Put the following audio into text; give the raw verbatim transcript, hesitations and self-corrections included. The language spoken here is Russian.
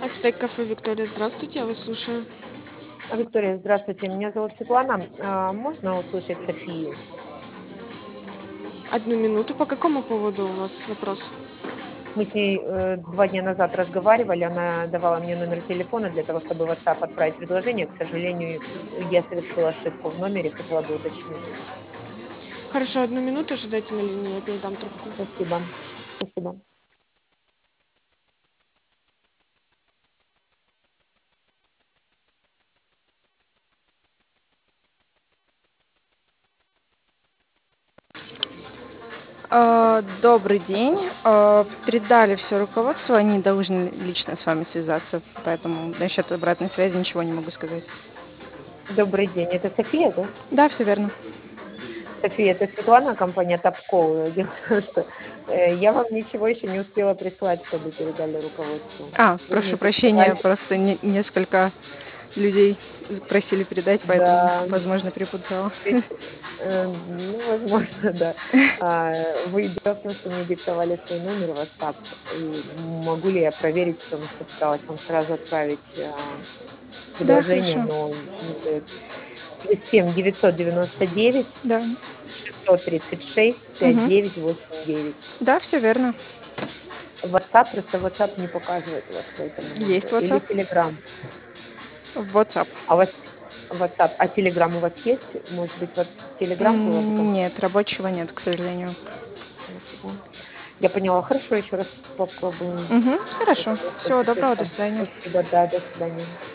Ацтек кафе Виктория, здравствуйте, я вас слушаю. А, Виктория, здравствуйте. Меня зовут Светлана. А, можно услышать Софию? Одну минуту. По какому поводу у вас вопрос? Мы с ней э, два дня назад разговаривали. Она давала мне номер телефона для того, чтобы в WhatsApp отправить предложение. К сожалению, я совершила ошибку в номере, хотела бы уточнить. Хорошо, одну минуту, ожидайте на линии, я передам трубку. Спасибо. Спасибо. А, Добрый день. А, Передали все руководство, они должны лично с вами связаться, поэтому насчет обратной связи ничего не могу сказать. Добрый день. Это София, да? Да, все верно. София, это Светлана, компания Топкол. Дело в том, что э, я вам ничего еще не успела прислать, чтобы передали руководству. А, Вы мне прошу прощения, присылали. просто не- несколько людей просили передать, поэтому, Да. возможно, перепутала. Ведь, э, ну, возможно, да. А, вы дело в том, что мне диктовали свой номер в WhatsApp, и могу ли я проверить, потому что пыталась вам сразу отправить, а, Да, предложение, хорошо. но не даёт. Плюс семь девятьсот девяносто девять Да. шестьсот тридцать шесть пять Мгм. девять восемь девять. Да, все верно. WhatsApp, просто WhatsApp не показывает у вас по этому Есть номеру. Или WhatsApp. Telegram. В WhatsApp. А у вас WhatsApp, а Telegram у вас есть? Может быть, вот Telegram было бы М, комфортно? Нет, рабочего нет, к сожалению. Нету, да? Я поняла. Хорошо, еще раз попробуем Мгм. в Хорошо. этом Всего вопросе доброго, до связаться. свидания. Спасибо, да, до свидания.